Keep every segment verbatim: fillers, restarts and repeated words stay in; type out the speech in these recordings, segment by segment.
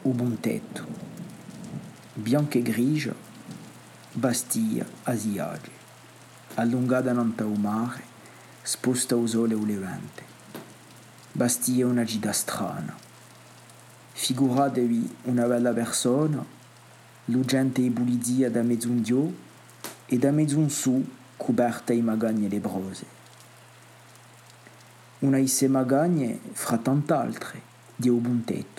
o buon tetto, bianca e grigia, bastia asiage, allungata nanta o mare, sposta o sole o levante. Bastia una gita strana. Figuratevi una bella persona, luggente e pulizia da mezz'un dio e da mezz'un su coperta i magagne lebrose. Una isse magagne fra tant'altre di o buon tetto.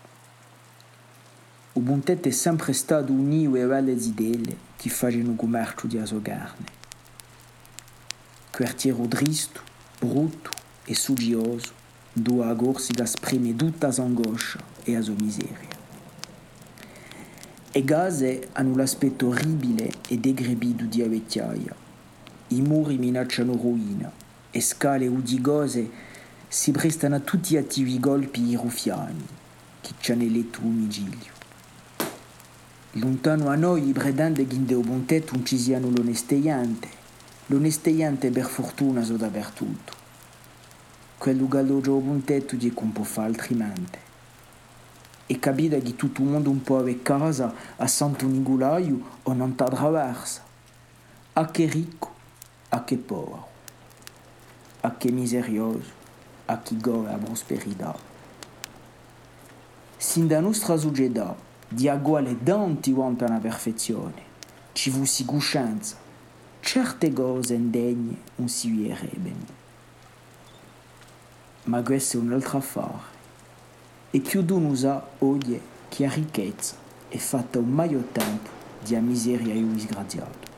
O buon tetto è sempre stato unito e belle idee che facciano commercio di aso carne. Quartiero tristo, brutto e suggioso, dove a gorsi che esprime tutta la sua angoscia e la sua miseria. E case hanno l'aspetto orribile e decrepito di vecchiaia. I muri minacciano ruina e scale udigose si prestano a tutti gli attivi colpi i ruffiani che ci hanno eletto un migilio. Lontano a noi pretende che in Deo buon tetto non ci siano l'onesteiante. L'onesteiante per fortuna so dappertutto. Quello che allogia al buon tetto di che non può fare altrimenti. E capita che tutto il mondo un po' avere casa a Santo Nicolaio o non t'attraversa. A che ricco, a che povero, a che miserioso, a chi gode la prosperità. Sin da nostra società, di uguale tanti quanto alla perfezione, ci fosse coscienza, certe cose indegne non si vierebbero. Ma questo è un altro affare. E più di uno sa oggi che la ricchezza è fatta un maggior tempo di miseria e disgraziato.